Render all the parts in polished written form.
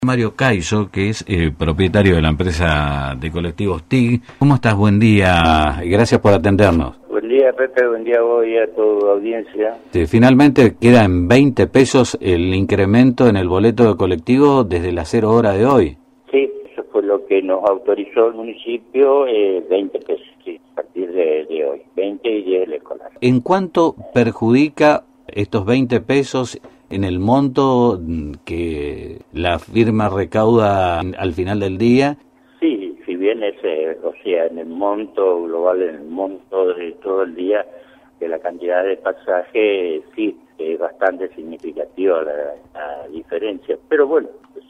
Mario Caizo, que es propietario de la empresa de colectivos TIG. ¿Cómo estás? Buen día y gracias por atendernos. Buen día, Pepe, buen día a vos y a tu audiencia. Finalmente queda en 20 pesos el incremento en el boleto de colectivo desde las 0 hora de hoy. Sí, eso fue lo que nos autorizó el municipio, 20 pesos, sí, a partir de hoy, 20 y 10 el escolar. ¿En cuánto perjudica estos 20 pesos en el monto que la firma recauda al final del día? Sí, si bien es, en el monto global, en el monto de todo el día, que la cantidad de pasajes, sí, es bastante significativa la diferencia. Pero bueno,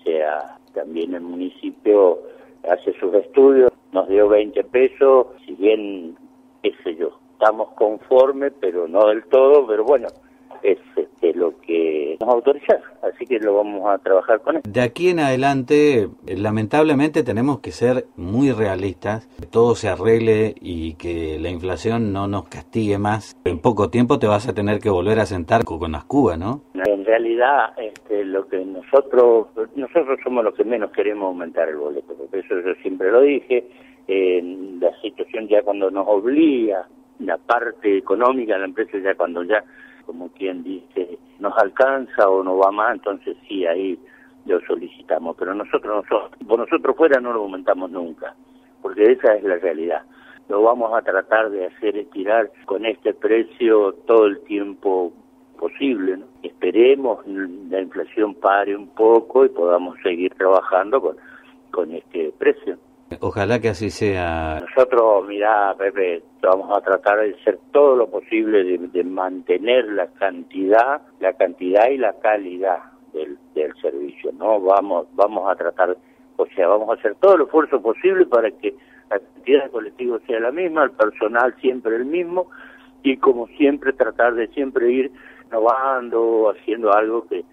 también el municipio hace sus estudios, nos dio 20 pesos, si bien, estamos conformes, pero no del todo, pero bueno, es lo que nos autorizaron, así que lo vamos a trabajar con él. De aquí en adelante, lamentablemente tenemos que ser muy realistas, que todo se arregle y que la inflación no nos castigue más. En poco tiempo te vas a tener que volver a sentar con las cubas, ¿no? En realidad, lo que nosotros somos los que menos queremos aumentar el boleto, porque eso yo siempre lo dije, la situación ya cuando nos obliga, la parte económica de la empresa ya cuando ya, como quien dice, nos alcanza o no va más, entonces sí, ahí lo solicitamos, pero nosotros por nosotros fuera no lo aumentamos nunca, porque esa es la realidad. Lo vamos a tratar de hacer estirar con este precio todo el tiempo posible, ¿no? Esperemos la inflación pare un poco y podamos seguir trabajando con este precio. Ojalá que así sea. Nosotros, mirá, Pepe, vamos a tratar de hacer todo lo posible de mantener la cantidad y la calidad del servicio, ¿no? Vamos a tratar, vamos a hacer todo el esfuerzo posible para que la cantidad de colectivos sea la misma, el personal siempre el mismo, y como siempre tratar de siempre ir innovando, haciendo algo que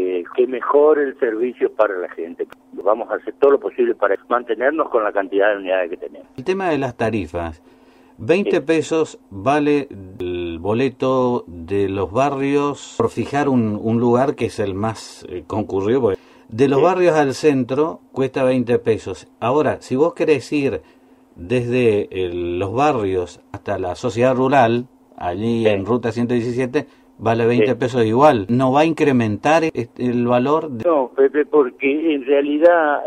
mejore el servicio para la gente. Vamos a hacer todo lo posible para mantenernos con la cantidad de unidades que tenemos. El tema de las tarifas, 20 pesos vale el boleto de los barrios, por fijar un lugar que es el más concurrido, porque de los barrios al centro cuesta 20 pesos. Ahora, si vos querés ir desde los barrios hasta la sociedad rural, allí en Ruta 117, vale 20 pesos igual. ¿No va a incrementar el valor? No, Pepe, porque en realidad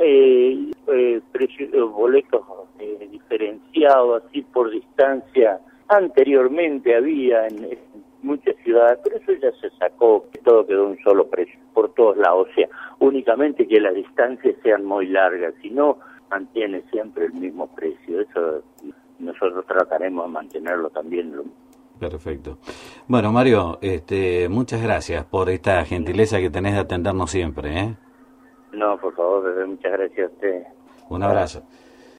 boletos diferenciados así por distancia anteriormente había en muchas ciudades, pero eso ya se sacó, todo quedó un solo precio por todos lados, o sea, únicamente que las distancias sean muy largas, si no mantiene siempre el mismo precio. Eso nosotros trataremos de mantenerlo también. Perfecto. Bueno, Mario, muchas gracias por esta gentileza que tenés de atendernos siempre, ¿eh? No, por favor, muchas gracias a usted. Un abrazo.